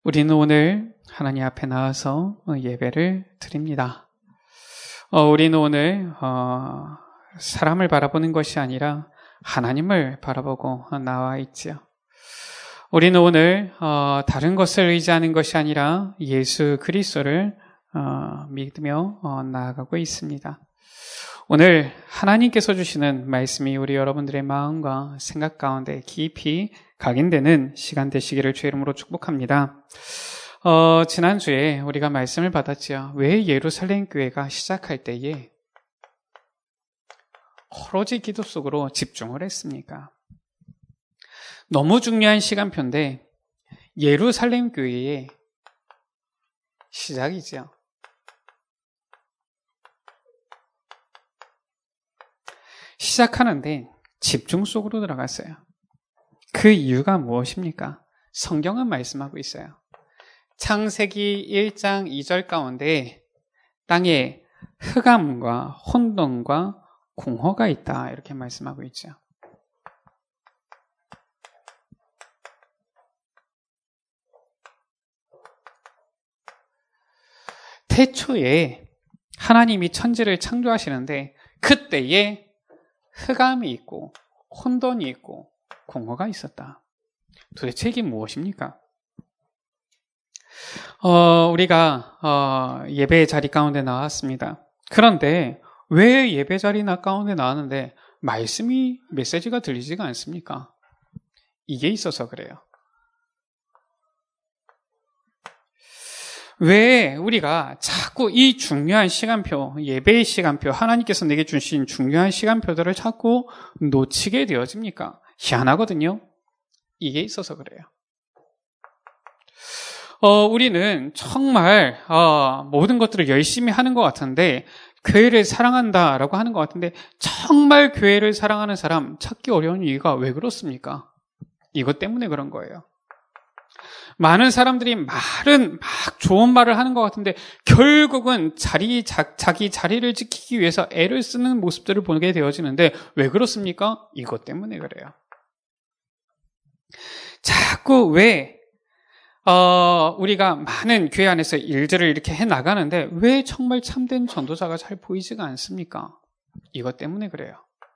우리는 오늘 하나님 앞에 나와서 예배를 드립니다. 우리는 오늘 사람을 바라보는 것이 아니라 하나님을 바라보고 나와 있지요. 우리는 오늘 다른 것을 의지하는 것이 아니라 예수 그리스도를 믿으며 나아가고 있습니다. 오늘 하나님께서 주시는 말씀이 우리 여러분들의 마음과 생각 가운데 깊이 각인되는 시간 되시기를 주의 이름으로 축복합니다. 지난주에 우리가 말씀을 받았지요. 왜 예루살렘 교회가 시작할 때에 오로지 기도 속으로 집중을 했습니까? 너무 중요한 시간표인데 예루살렘 교회의 시작이지요. 시작하는데 집중 속으로 들어갔어요. 그 이유가 무엇입니까? 성경은 말씀하고 있어요. 창세기 1장 2절 가운데 땅에 흑암과 혼돈과 공허가 있다 이렇게 말씀하고 있죠. 태초에 하나님이 천지를 창조하시는데 그때에 흑암이 있고 혼돈이 있고 공허가 있었다. 도대체 이게 무엇입니까? 우리가 예배 자리 가운데 나왔습니다. 그런데 왜 예배 자리 가운데 나왔는데 메시지가 들리지가 않습니까? 이게 있어서 그래요. 왜 우리가 자꾸 이 중요한 시간표, 예배의 시간표, 하나님께서 내게 주신 중요한 시간표들을 자꾸 놓치게 되어집니까? 희한하거든요. 이게 있어서 그래요. 우리는 정말 모든 것들을 열심히 하는 것 같은데 교회를 사랑한다라고 하는 것 같은데 정말 교회를 사랑하는 사람 찾기 어려운 이유가 왜 그렇습니까? 이것 때문에 그런 거예요. 많은 사람들이 막 좋은 말을 하는 것 같은데 결국은 자기 자리를 지키기 위해서 애를 쓰는 모습들을 보게 되어지는데 왜 그렇습니까? 이것 때문에 그래요. 자꾸 왜 우리가 많은 교회 안에서 일들을 이렇게 해나가는데 왜 정말 참된 전도자가 잘 보이지가 않습니까? 이것 때문에 그래요.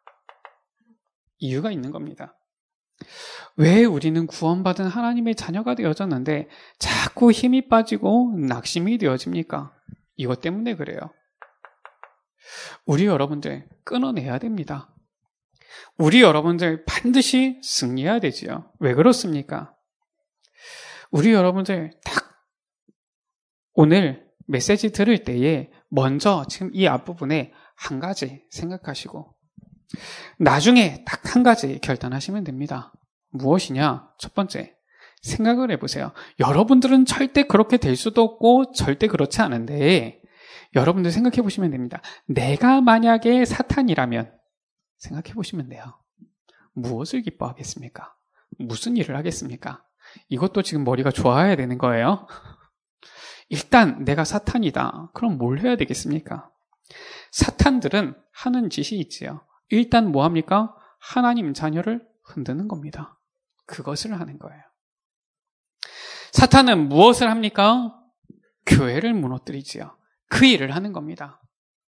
이유가 있는 겁니다. 왜 우리는 구원받은 하나님의 자녀가 되어졌는데 자꾸 힘이 빠지고 낙심이 되어집니까? 이것 때문에 그래요. 우리 여러분들 끊어내야 됩니다. 우리 여러분들 반드시 승리해야 되지요. 왜 그렇습니까? 우리 여러분들 딱 오늘 메시지 들을 때에 먼저 지금 이 앞부분에 한 가지 생각하시고 나중에 딱 한 가지 결단하시면 됩니다. 무엇이냐? 첫 번째, 생각을 해보세요. 여러분들은 절대 그렇게 될 수도 없고 절대 그렇지 않은데 여러분들 생각해 보시면 됩니다. 내가 만약에 사탄이라면 생각해 보시면 돼요. 무엇을 기뻐하겠습니까? 무슨 일을 하겠습니까? 이것도 지금 머리가 좋아야 되는 거예요. 일단 내가 사탄이다. 그럼 뭘 해야 되겠습니까? 사탄들은 하는 짓이 있지요. 일단 뭐 합니까? 하나님 자녀를 흔드는 겁니다. 그것을 하는 거예요. 사탄은 무엇을 합니까? 교회를 무너뜨리지요. 그 일을 하는 겁니다.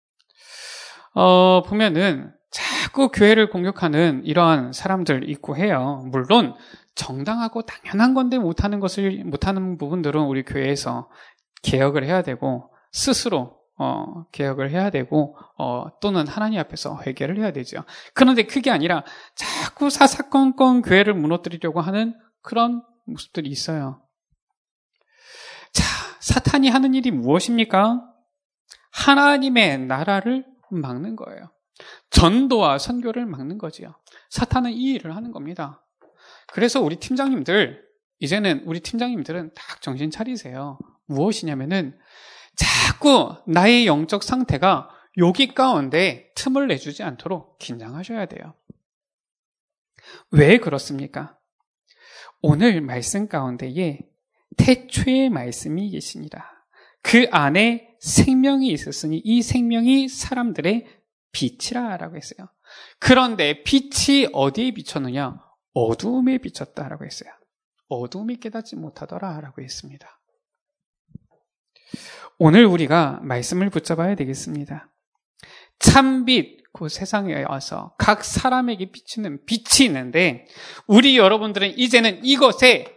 보면은 자꾸 교회를 공격하는 이러한 사람들 있고 해요. 물론 정당하고 당연한 건데 못하는 부분들은 우리 교회에서 개혁을 해야 되고 스스로 개혁을 해야 되고 또는 하나님 앞에서 회개를 해야 되죠. 그런데 그게 아니라 자꾸 사사건건 교회를 무너뜨리려고 하는 그런 모습들이 있어요. 자, 사탄이 하는 일이 무엇입니까? 하나님의 나라를 막는 거예요. 전도와 선교를 막는 거지요. 사탄은 이 일을 하는 겁니다. 그래서 이제는 우리 팀장님들은 딱 정신 차리세요. 무엇이냐면은 자꾸 나의 영적 상태가 여기 가운데 틈을 내주지 않도록 긴장하셔야 돼요. 왜 그렇습니까? 오늘 말씀 가운데에 태초의 말씀이 계시니라. 그 안에 생명이 있었으니 이 생명이 사람들의 빛이라 라고 했어요. 그런데 빛이 어디에 비쳤느냐? 어두움에 비쳤다라고 했어요. 어둠이 깨닫지 못하더라 라고 했습니다. 오늘 우리가 말씀을 붙잡아야 되겠습니다. 참빛, 그 세상에 와서 각 사람에게 비치는 빛이 있는데 우리 여러분들은 이제는 이것에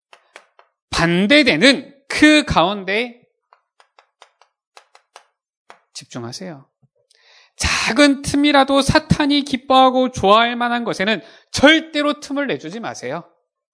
반대되는 그 가운데 집중하세요. 작은 틈이라도 사탄이 기뻐하고 좋아할 만한 것에는 절대로 틈을 내주지 마세요.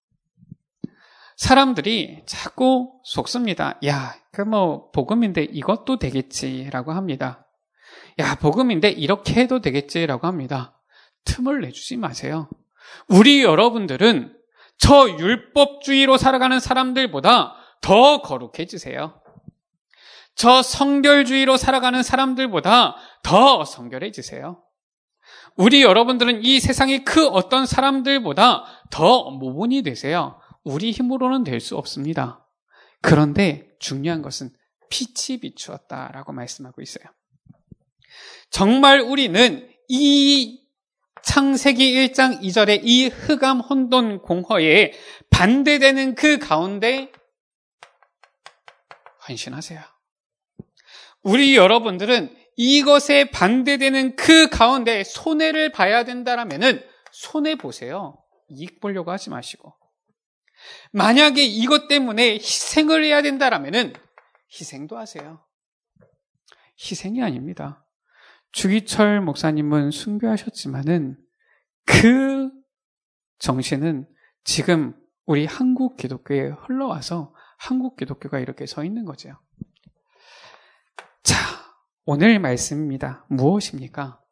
사람들이 자꾸 속습니다. 야, 복음인데 이것도 되겠지라고 합니다. 야, 복음인데 이렇게 해도 되겠지라고 합니다. 틈을 내주지 마세요. 우리 여러분들은 저 율법주의로 살아가는 사람들보다 더 거룩해지세요. 저 성결주의로 살아가는 사람들보다 더 성결해지세요. 우리 여러분들은 이 세상의 그 어떤 사람들보다 더 모본이 되세요. 우리 힘으로는 될 수 없습니다. 그런데 중요한 것은 빛이 비추었다라고 말씀하고 있어요. 정말 우리는 이 창세기 1장 2절의 이 흑암 혼돈 공허에 반대되는 그 가운데 헌신하세요. 우리 여러분들은 이것에 반대되는 그 가운데 손해를 봐야 된다라면은 손해 보세요. 이익 보려고 하지 마시고. 만약에 이것 때문에 희생을 해야 된다라면은 희생도 하세요. 희생이 아닙니다. 주기철 목사님은 순교하셨지만은 그 정신은 지금 우리 한국 기독교에 흘러와서 한국 기독교가 이렇게 서 있는 거죠. 자, 오늘 말씀입니다. 무엇입니까?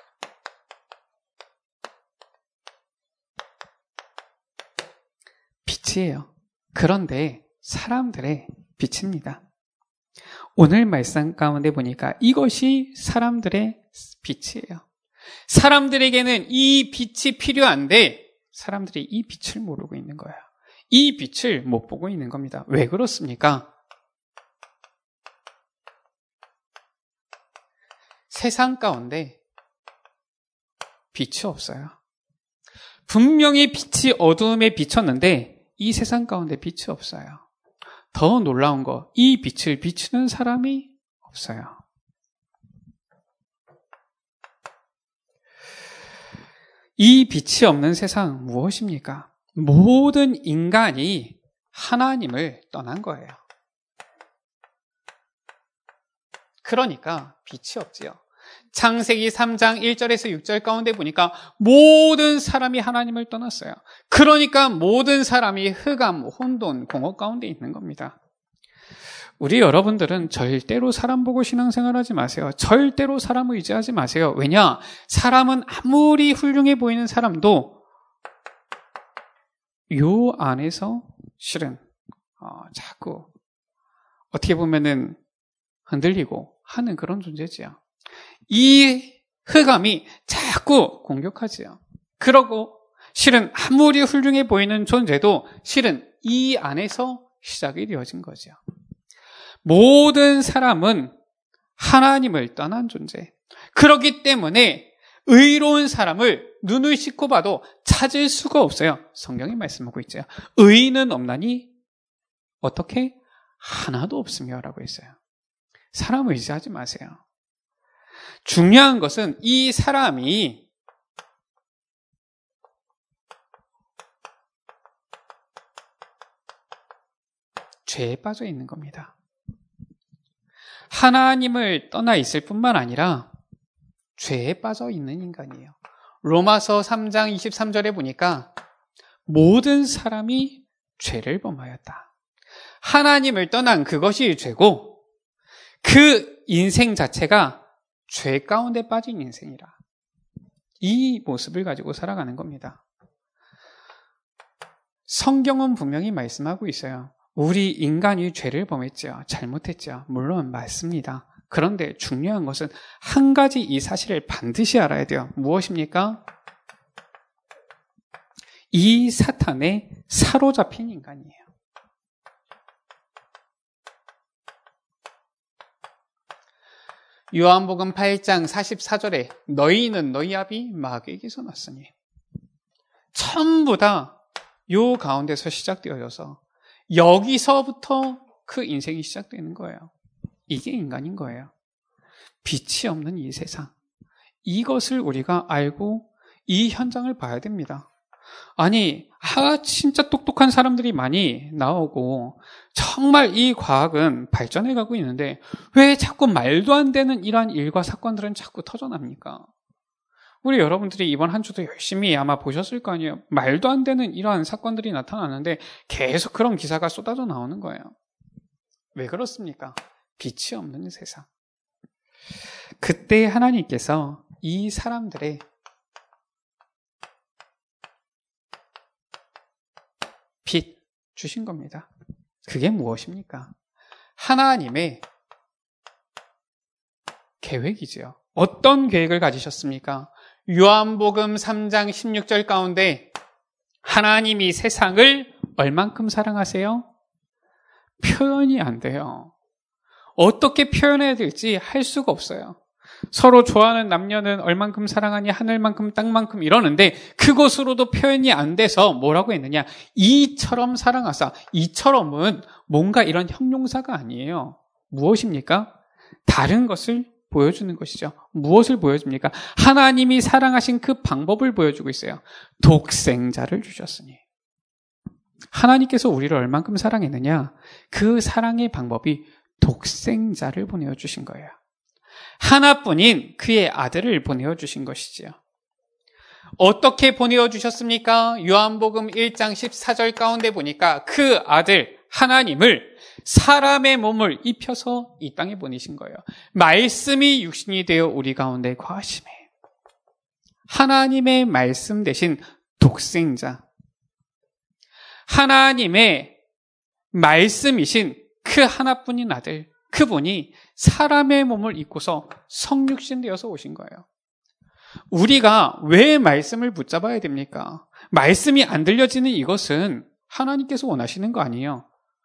빛이에요. 그런데 사람들의 빛입니다. 오늘 말씀 가운데 보니까 이것이 사람들의 빛이에요. 사람들에게는 이 빛이 필요한데 사람들이 이 빛을 모르고 있는 거예요. 이 빛을 못 보고 있는 겁니다. 왜 그렇습니까? 세상 가운데 빛이 없어요. 분명히 빛이 어두움에 비쳤는데 이 세상 가운데 빛이 없어요. 더 놀라운 거, 이 빛을 비추는 사람이 없어요. 이 빛이 없는 세상 무엇입니까? 모든 인간이 하나님을 떠난 거예요. 그러니까 빛이 없지요. 창세기 3장 1절에서 6절 가운데 보니까 모든 사람이 하나님을 떠났어요. 그러니까 모든 사람이 흑암, 혼돈, 공허 가운데 있는 겁니다. 우리 여러분들은 절대로 사람 보고 신앙생활하지 마세요. 절대로 사람을 의지하지 마세요. 왜냐? 사람은 아무리 훌륭해 보이는 사람도 요 안에서 실은 자꾸 어떻게 보면은 흔들리고 하는 그런 존재지요. 이 흑암이 자꾸 공격하지요. 그러고 실은 아무리 훌륭해 보이는 존재도 실은 이 안에서 시작이 되어진 거죠. 모든 사람은 하나님을 떠난 존재. 그렇기 때문에 의로운 사람을 눈을 씻고 봐도 찾을 수가 없어요. 성경이 말씀하고 있죠. 의인은 없나니 어떻게? 하나도 없으며 라고 했어요. 사람을 의지하지 마세요. 중요한 것은 이 사람이 죄에 빠져 있는 겁니다. 하나님을 떠나 있을 뿐만 아니라 죄에 빠져 있는 인간이에요. 로마서 3장 23절에 보니까 모든 사람이 죄를 범하였다. 하나님을 떠난 그것이 죄고 그 인생 자체가 죄 가운데 빠진 인생이라. 이 모습을 가지고 살아가는 겁니다. 성경은 분명히 말씀하고 있어요. 우리 인간이 죄를 범했죠. 잘못했죠. 물론 맞습니다. 그런데 중요한 것은 한 가지 이 사실을 반드시 알아야 돼요. 무엇입니까? 이 사탄에 사로잡힌 인간이에요. 요한복음 8장 44절에 너희는 너희 아비 마귀에게서 났으니 전부 다 요 가운데서 시작되어져서 여기서부터 그 인생이 시작되는 거예요. 이게 인간인 거예요. 빛이 없는 이 세상. 이것을 우리가 알고 이 현장을 봐야 됩니다. 아니, 진짜 똑똑한 사람들이 많이 나오고 정말 이 과학은 발전해 가고 있는데 왜 자꾸 말도 안 되는 이러한 일과 사건들은 자꾸 터져납니까? 우리 여러분들이 이번 한 주도 열심히 아마 보셨을 거 아니에요. 말도 안 되는 이러한 사건들이 나타나는데 계속 그런 기사가 쏟아져 나오는 거예요. 왜 그렇습니까? 빛이 없는 세상. 그때 하나님께서 이 사람들의 빛 주신 겁니다. 그게 무엇입니까? 하나님의 계획이지요. 어떤 계획을 가지셨습니까? 요한복음 3장 16절 가운데 하나님이 세상을 얼만큼 사랑하세요? 표현이 안 돼요. 어떻게 표현해야 될지 할 수가 없어요. 서로 좋아하는 남녀는 얼만큼 사랑하니 하늘만큼 땅만큼 이러는데 그것으로도 표현이 안 돼서 뭐라고 했느냐? 이처럼 사랑하사. 이처럼은 뭔가 이런 형용사가 아니에요. 무엇입니까? 다른 것을 보여주는 것이죠. 무엇을 보여줍니까? 하나님이 사랑하신 그 방법을 보여주고 있어요. 독생자를 주셨으니. 하나님께서 우리를 얼만큼 사랑했느냐? 그 사랑의 방법이 독생자를 보내주신 거예요. 하나뿐인 그의 아들을 보내주신 것이지요. 어떻게 보내주셨습니까? 요한복음 1장 14절 가운데 보니까 그 아들 하나님을 사람의 몸을 입혀서 이 땅에 보내신 거예요. 말씀이 육신이 되어 우리 가운데 거하심에. 하나님의 말씀 대신 독생자. 하나님의 말씀이신 그 하나뿐인 아들, 그분이 사람의 몸을 입고서 성육신 되어서 오신 거예요. 우리가 왜 말씀을 붙잡아야 됩니까? 말씀이 안 들려지는 이것은 하나님께서 원하시는 거 아니에요.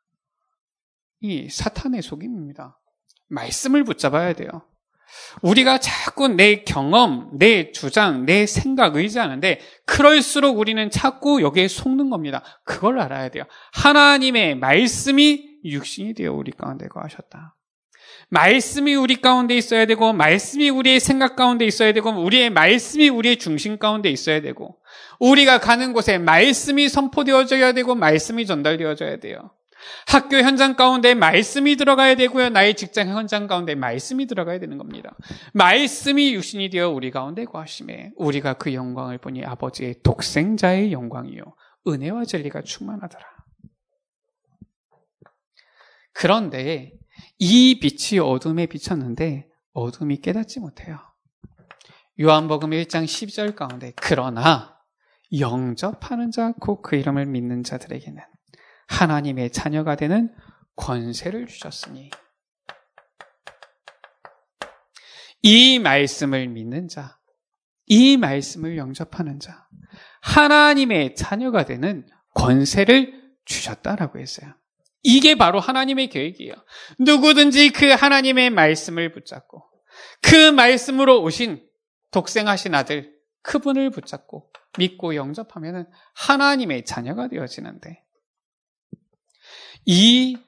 이 사탄의 속임입니다. 말씀을 붙잡아야 돼요. 우리가 자꾸 내 경험, 내 주장, 내 생각 의지하는데 그럴수록 우리는 자꾸 여기에 속는 겁니다. 그걸 알아야 돼요. 하나님의 말씀이 육신이 되어 우리 가운데 거하셨다. 말씀이 우리 가운데 있어야 되고 말씀이 우리의 생각 가운데 있어야 되고 우리의 말씀이 우리의 중심 가운데 있어야 되고 우리가 가는 곳에 말씀이 선포되어져야 되고 말씀이 전달되어져야 돼요. 학교 현장 가운데 말씀이 들어가야 되고요. 나의 직장 현장 가운데 말씀이 들어가야 되는 겁니다. 말씀이 육신이 되어 우리 가운데 거하심에 우리가 그 영광을 보니 아버지의 독생자의 영광이요 은혜와 진리가 충만하더라. 그런데 이 빛이 어둠에 비쳤는데 어둠이 깨닫지 못해요. 요한복음 1장 12절 가운데 그러나 영접하는 자 곧 그 이름을 믿는 자들에게는 하나님의 자녀가 되는 권세를 주셨으니 이 말씀을 믿는 자, 이 말씀을 영접하는 자, 하나님의 자녀가 되는 권세를 주셨다라고 했어요. 이게 바로 하나님의 계획이에요. 누구든지 그 하나님의 말씀을 붙잡고 그 말씀으로 오신 독생하신 아들 그분을 붙잡고 믿고 영접하면 하나님의 자녀가 되어지는데 이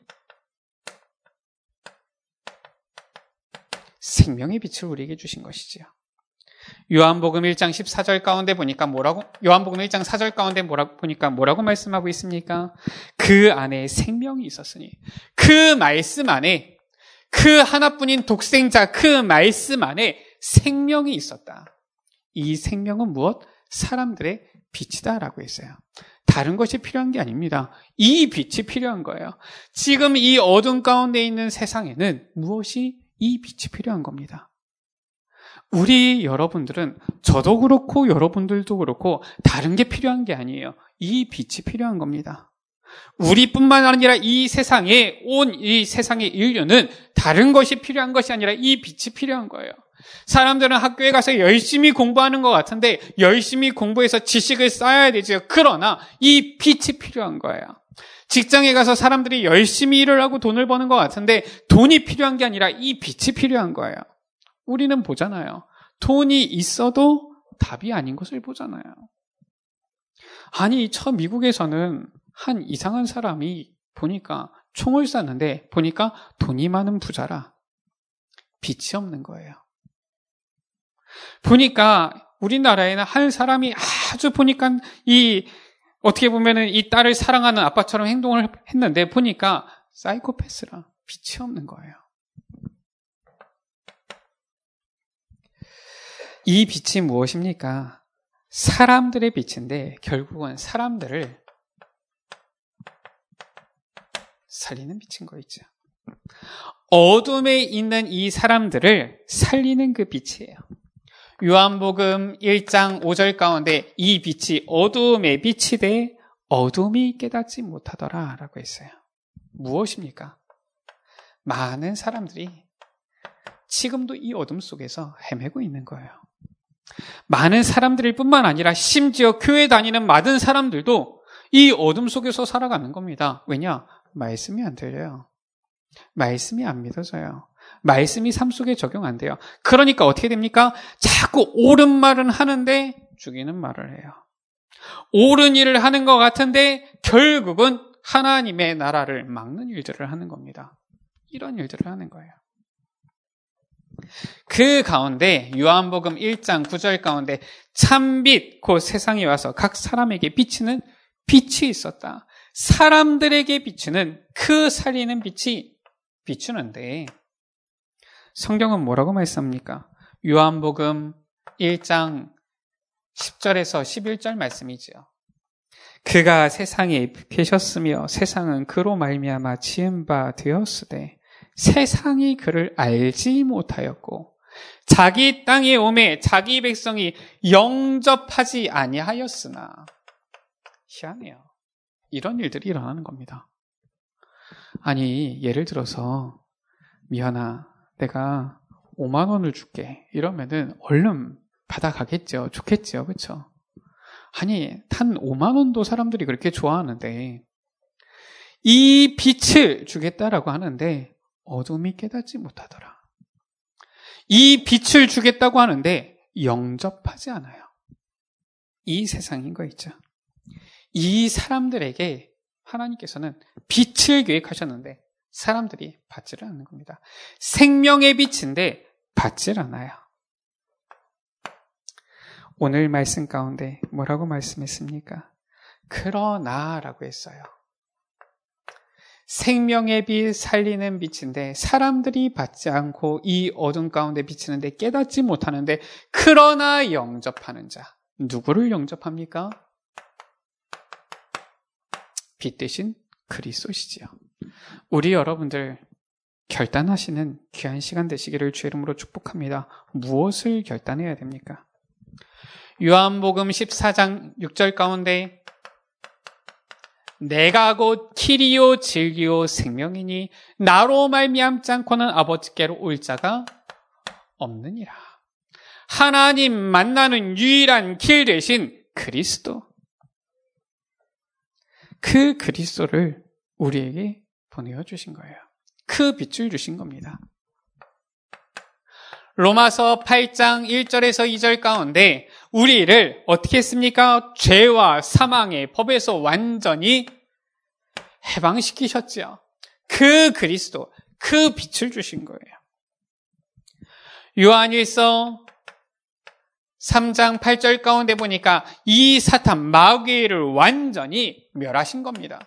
생명의 빛을 우리에게 주신 것이지요. 요한복음 1장 14절 가운데 보니까 요한복음 1장 4절 가운데 뭐라고 말씀하고 있습니까? 그 안에 생명이 있었으니 그 말씀 안에 그 하나뿐인 독생자 그 말씀 안에 생명이 있었다. 이 생명은 무엇? 사람들의 빛이다라고 했어요. 다른 것이 필요한 게 아닙니다. 이 빛이 필요한 거예요. 지금 이 어둠 가운데 있는 세상에는 무엇이 이 빛이 필요한 겁니다. 우리 여러분들은 저도 그렇고 여러분들도 그렇고 다른 게 필요한 게 아니에요. 이 빛이 필요한 겁니다. 우리뿐만 아니라 이 세상에 이 세상의 인류는 다른 것이 필요한 것이 아니라 이 빛이 필요한 거예요. 사람들은 학교에 가서 열심히 공부하는 것 같은데 열심히 공부해서 지식을 쌓아야 되죠. 그러나 이 빛이 필요한 거예요. 직장에 가서 사람들이 열심히 일을 하고 돈을 버는 것 같은데 돈이 필요한 게 아니라 이 빛이 필요한 거예요. 우리는 보잖아요. 돈이 있어도 답이 아닌 것을 보잖아요. 아니, 미국에서는 한 이상한 사람이 보니까 총을 쐈는데 보니까 돈이 많은 부자라. 빛이 없는 거예요. 보니까 우리나라에는 한 사람이 아주 보니까 어떻게 보면은 이 딸을 사랑하는 아빠처럼 행동을 했는데 보니까 사이코패스라. 빛이 없는 거예요. 이 빛이 무엇입니까? 사람들의 빛인데 결국은 사람들을 살리는 빛인 거 있죠. 어둠에 있는 이 사람들을 살리는 그 빛이에요. 요한복음 1장 5절 가운데 이 빛이 어둠의 빛이 돼 어둠이 깨닫지 못하더라 라고 했어요. 무엇입니까? 많은 사람들이 지금도 이 어둠 속에서 헤매고 있는 거예요. 많은 사람들일 뿐만 아니라 심지어 교회 다니는 많은 사람들도 이 어둠 속에서 살아가는 겁니다. 왜냐? 말씀이 안 들려요. 말씀이 안 믿어져요. 말씀이 삶 속에 적용 안 돼요. 그러니까 어떻게 됩니까? 자꾸 옳은 말은 하는데 죽이는 말을 해요. 옳은 일을 하는 것 같은데 결국은 하나님의 나라를 막는 일들을 하는 겁니다. 이런 일들을 하는 거예요. 그 가운데 요한복음 1장 9절 가운데 참빛 곧 세상에 와서 각 사람에게 비치는 빛이 있었다. 사람들에게 비추는 그 살리는 빛이 비추는데 성경은 뭐라고 말씀합니까? 요한복음 1장 10절에서 11절 말씀이지요. 그가 세상에 계셨으며 세상은 그로 말미암아 지은 바 되었으되 세상이 그를 알지 못하였고 자기 땅에 오매 자기 백성이 영접하지 아니하였으나 희한해요. 이런 일들이 일어나는 겁니다. 아니 예를 들어서 미안아 내가 5만 원을 줄게 이러면은 얼른 받아가겠죠. 좋겠죠. 그렇죠? 아니 단 5만 원도 사람들이 그렇게 좋아하는데 이 빛을 주겠다라고 하는데 어둠이 깨닫지 못하더라. 이 빛을 주겠다고 하는데 영접하지 않아요. 이 세상인 거 있죠. 이 사람들에게 하나님께서는 빛을 계획하셨는데 사람들이 받지를 않는 겁니다. 생명의 빛인데 받질 않아요. 오늘 말씀 가운데 뭐라고 말씀했습니까? 그러나라고 했어요. 생명의 빛 살리는 빛인데 사람들이 받지 않고 이 어둠 가운데 비치는데 깨닫지 못하는데 그러나 영접하는 자. 누구를 영접합니까? 빛 대신 그리스도시지요. 우리 여러분들 결단하시는 귀한 시간 되시기를 주의 이름으로 축복합니다. 무엇을 결단해야 됩니까? 요한복음 14장 6절 가운데 내가 곧 길이요 진리요 생명이니 나로 말미암지 않고는 아버지께로 올 자가 없느니라. 하나님 만나는 유일한 길 대신 그리스도. 그 그리스도를 우리에게 보내주신 거예요. 그 빛을 주신 겁니다. 로마서 8장 1절에서 2절 가운데 우리를 어떻게 했습니까? 죄와 사망의 법에서 완전히 해방시키셨지요. 그 그리스도, 그 빛을 주신 거예요. 요한일서 3장 8절 가운데 보니까 이 사탄 마귀를 완전히 멸하신 겁니다.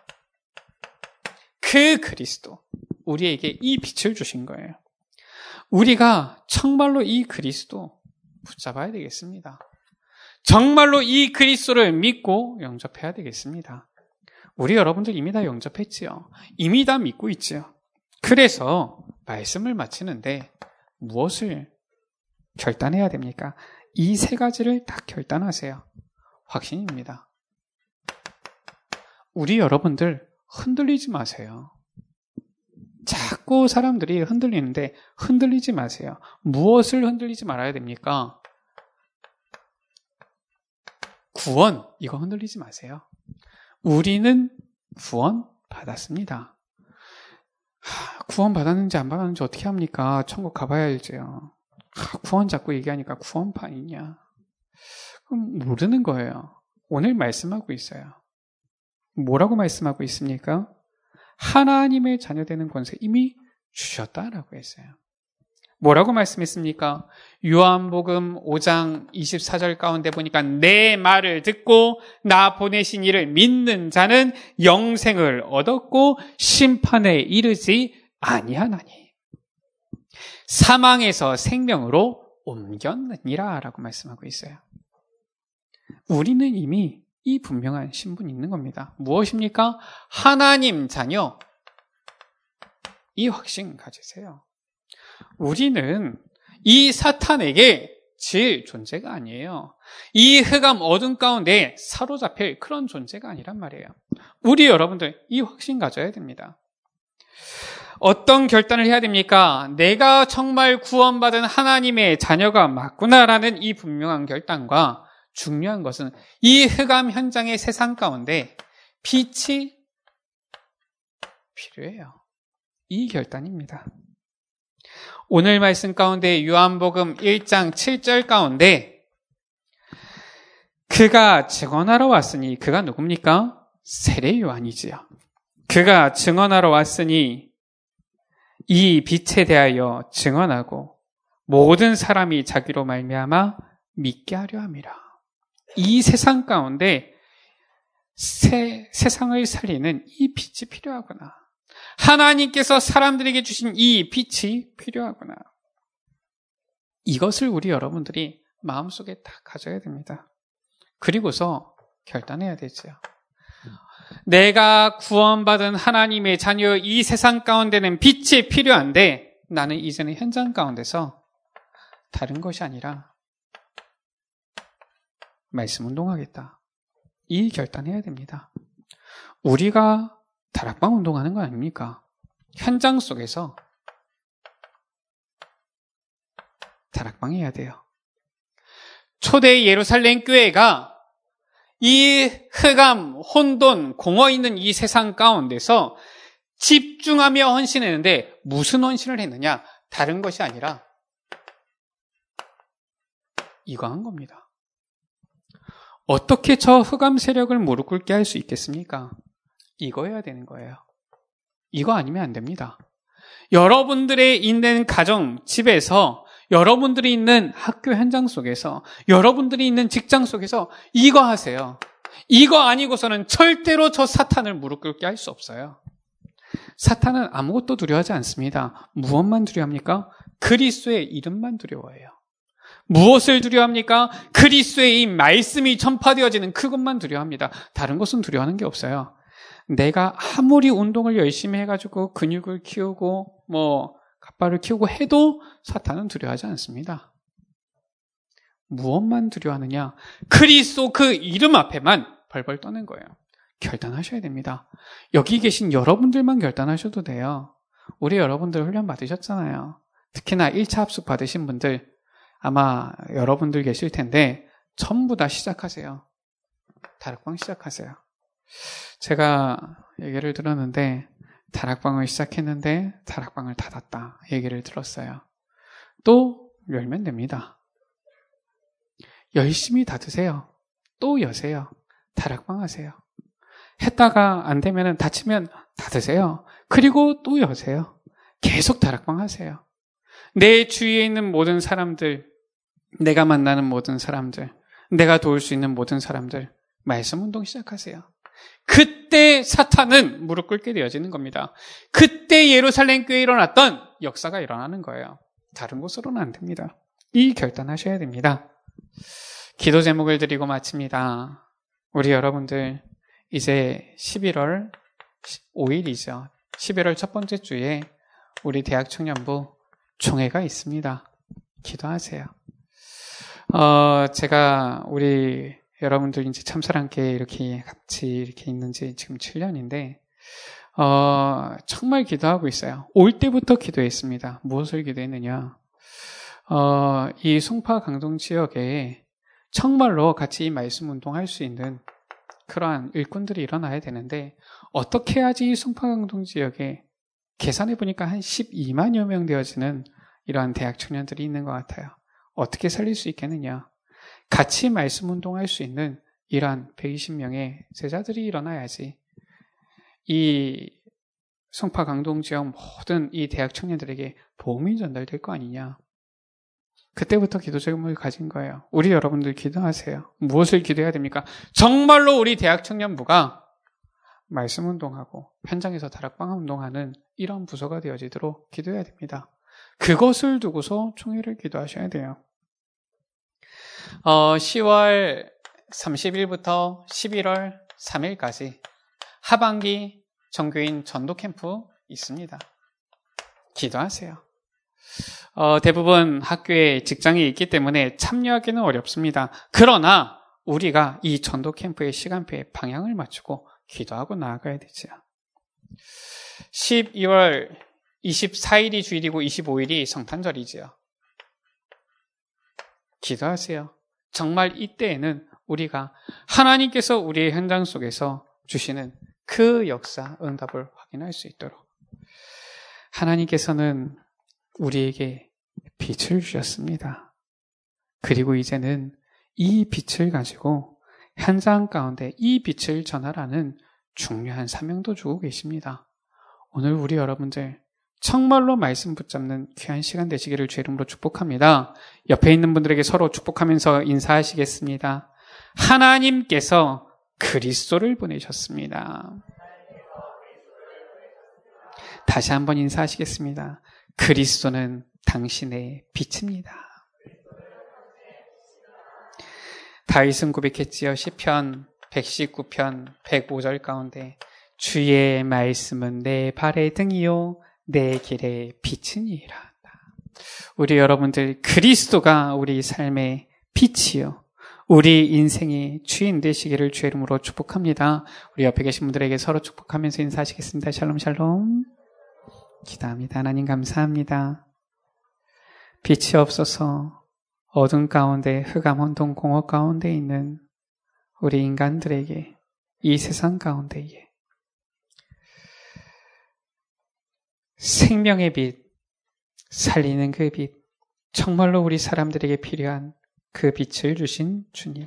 그 그리스도, 우리에게 이 빛을 주신 거예요. 우리가 정말로 이 그리스도 붙잡아야 되겠습니다. 정말로 이 그리스도를 믿고 영접해야 되겠습니다. 우리 여러분들 이미 다 영접했지요. 이미 다 믿고 있지요. 그래서 말씀을 마치는데 무엇을 결단해야 됩니까? 이 세 가지를 딱 결단하세요. 확신입니다. 우리 여러분들 흔들리지 마세요. 자꾸 사람들이 흔들리는데 흔들리지 마세요. 무엇을 흔들리지 말아야 됩니까? 구원, 이거 흔들리지 마세요. 우리는 구원 받았습니다. 구원 받았는지 안 받았는지 어떻게 합니까? 천국 가봐야 알지요. 구원 자꾸 얘기하니까 구원파 있냐? 그럼 모르는 거예요. 오늘 말씀하고 있어요. 뭐라고 말씀하고 있습니까? 하나님의 자녀되는 권세 이미 주셨다라고 했어요. 뭐라고 말씀했습니까? 요한복음 5장 24절 가운데 보니까 내 말을 듣고 나 보내신 이를 믿는 자는 영생을 얻었고 심판에 이르지 아니하나니 사망에서 생명으로 옮겼느니라 라고 말씀하고 있어요. 우리는 이미 이 분명한 신분이 있는 겁니다. 무엇입니까? 하나님 자녀. 이 확신 가지세요. 우리는 이 사탄에게 질 존재가 아니에요. 이 흑암 어둠 가운데 사로잡힐 그런 존재가 아니란 말이에요. 우리 여러분들 이 확신 가져야 됩니다. 어떤 결단을 해야 됩니까? 내가 정말 구원받은 하나님의 자녀가 맞구나라는 이 분명한 결단과 중요한 것은 이 흑암 현장의 세상 가운데 빛이 필요해요. 이 결단입니다. 오늘 말씀 가운데 요한복음 1장 7절 가운데 그가 증언하러 왔으니 그가 누굽니까? 세례 요한이지요. 그가 증언하러 왔으니 이 빛에 대하여 증언하고 모든 사람이 자기로 말미암아 믿게 하려 함이라. 이 세상 가운데 세상을 살리는 이 빛이 필요하구나. 하나님께서 사람들에게 주신 이 빛이 필요하구나. 이것을 우리 여러분들이 마음속에 다 가져야 됩니다. 그리고서 결단해야 되죠. 내가 구원받은 하나님의 자녀 이 세상 가운데는 빛이 필요한데 나는 이제는 현장 가운데서 다른 것이 아니라 말씀 운동하겠다. 이 결단해야 됩니다. 우리가 다락방 운동하는 거 아닙니까? 현장 속에서 다락방 해야 돼요. 초대 예루살렘 교회가 이 흑암, 혼돈, 공허 있는 이 세상 가운데서 집중하며 헌신했는데 무슨 헌신을 했느냐? 다른 것이 아니라 이거 한 겁니다. 어떻게 저 흑암 세력을 무릎 꿇게 할 수 있겠습니까? 이거 해야 되는 거예요. 이거 아니면 안 됩니다. 여러분들의 있는 가정, 집에서, 여러분들이 있는 학교 현장 속에서, 여러분들이 있는 직장 속에서 이거 하세요. 이거 아니고서는 절대로 저 사탄을 무릎 꿇게 할 수 없어요. 사탄은 아무것도 두려워하지 않습니다. 무엇만 두려워합니까? 그리스도의 이름만 두려워해요. 무엇을 두려워합니까? 그리스도의 이 말씀이 전파되어지는 그것만 두려워합니다. 다른 것은 두려워하는 게 없어요. 내가 아무리 운동을 열심히 해가지고 근육을 키우고 갓발을 키우고 해도 사탄은 두려워하지 않습니다. 무엇만 두려워하느냐? 그리스도 그 이름 앞에만 벌벌 떠는 거예요. 결단하셔야 됩니다. 여기 계신 여러분들만 결단하셔도 돼요. 우리 여러분들 훈련 받으셨잖아요. 특히나 1차 합숙 받으신 분들 아마 여러분들 계실 텐데 전부 다 시작하세요. 다락방 시작하세요. 제가 얘기를 들었는데 다락방을 시작했는데 다락방을 닫았다 얘기를 들었어요. 또 열면 됩니다. 열심히 닫으세요. 또 여세요. 다락방 하세요. 했다가 안 되면 닫히면 닫으세요. 그리고 또 여세요. 계속 다락방 하세요. 내 주위에 있는 모든 사람들, 내가 만나는 모든 사람들, 내가 도울 수 있는 모든 사람들 말씀 운동 시작하세요. 그때 사탄은 무릎 꿇게 되어지는 겁니다. 그때 예루살렘 교회에 일어났던 역사가 일어나는 거예요. 다른 곳으로는 안 됩니다. 이 결단하셔야 됩니다. 기도 제목을 드리고 마칩니다. 우리 여러분들 이제 11월 5일이죠. 11월 첫 번째 주에 우리 대학 청년부 총회가 있습니다. 기도하세요. 제가 우리 여러분들 이제 참사랑교회 이렇게 같이 이렇게 있는지 지금 7년인데, 정말 기도하고 있어요. 올 때부터 기도했습니다. 무엇을 기도했느냐? 이 송파 강동 지역에 정말로 같이 이 말씀 운동할 수 있는 그러한 일꾼들이 일어나야 되는데, 어떻게 해야지 이 송파 강동 지역에 계산해보니까 한 12만여 명 되어지는 이러한 대학 청년들이 있는 것 같아요. 어떻게 살릴 수 있겠느냐? 같이 말씀 운동할 수 있는 이러한 120명의 제자들이 일어나야지 이 송파 강동 지역 모든 이 대학 청년들에게 복음이 전달될 거 아니냐. 그때부터 기도 제목을 가진 거예요. 우리 여러분들 기도하세요. 무엇을 기도해야 됩니까? 정말로 우리 대학 청년부가 말씀 운동하고 현장에서 다락방 운동하는 이런 부서가 되어지도록 기도해야 됩니다. 그것을 두고서 총회를 기도하셔야 돼요. 10월 30일부터 11월 3일까지 하반기 정교인 전도 캠프 있습니다. 기도하세요. 대부분 학교에 직장이 있기 때문에 참여하기는 어렵습니다. 그러나 우리가 이 전도 캠프의 시간표에 방향을 맞추고 기도하고 나아가야 되죠. 12월 24일이 주일이고 25일이 성탄절이지요. 기도하세요. 정말 이때에는 우리가 하나님께서 우리의 현장 속에서 주시는 그 역사, 응답을 확인할 수 있도록. 하나님께서는 우리에게 빛을 주셨습니다. 그리고 이제는 이 빛을 가지고 현장 가운데 이 빛을 전하라는 중요한 사명도 주고 계십니다. 오늘 우리 여러분들 정말로 말씀 붙잡는 귀한 시간 되시기를 주 이름으로 축복합니다. 옆에 있는 분들에게 서로 축복하면서 인사하시겠습니다. 하나님께서 그리스도를 보내셨습니다. 다시 한번 인사하시겠습니다. 그리스도는 당신의 빛입니다. 다윗은 고백했지요. 시편 119편 105절 가운데 주의 말씀은 내 발의 등이요 내 길의 빛이니라. 우리 여러분들 그리스도가 우리 삶의 빛이요 우리 인생의 주인 되시기를 주의 이름으로 축복합니다. 우리 옆에 계신 분들에게 서로 축복하면서 인사하시겠습니다. 샬롬 샬롬. 기도합니다. 하나님 감사합니다. 빛이 없어서 어둠 가운데 흑암 혼돈 공허 가운데 있는 우리 인간들에게 이 세상 가운데에 생명의 빛, 살리는 그 빛, 정말로 우리 사람들에게 필요한 그 빛을 주신 주님.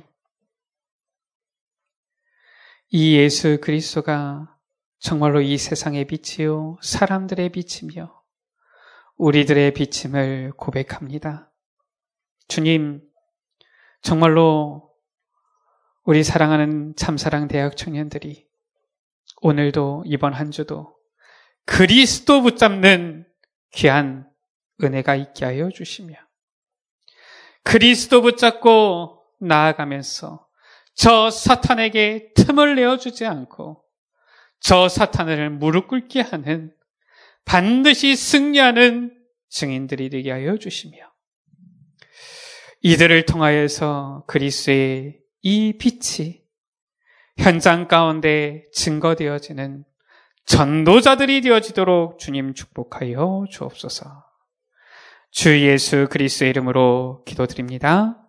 이 예수 그리스도가 정말로 이 세상의 빛이요 사람들의 빛이며 우리들의 빛임을 고백합니다. 주님, 정말로 우리 사랑하는 참사랑 대학 청년들이 오늘도 이번 한 주도 그리스도 붙잡는 귀한 은혜가 있게 하여 주시며 그리스도 붙잡고 나아가면서 저 사탄에게 틈을 내어주지 않고 저 사탄을 무릎 꿇게 하는 반드시 승리하는 증인들이 되게 하여 주시며 이들을 통하여서 그리스도의 이 빛이 현장 가운데 증거되어지는 전도자들이 되어지도록 주님 축복하여 주옵소서. 주 예수 그리스도의 이름으로 기도드립니다.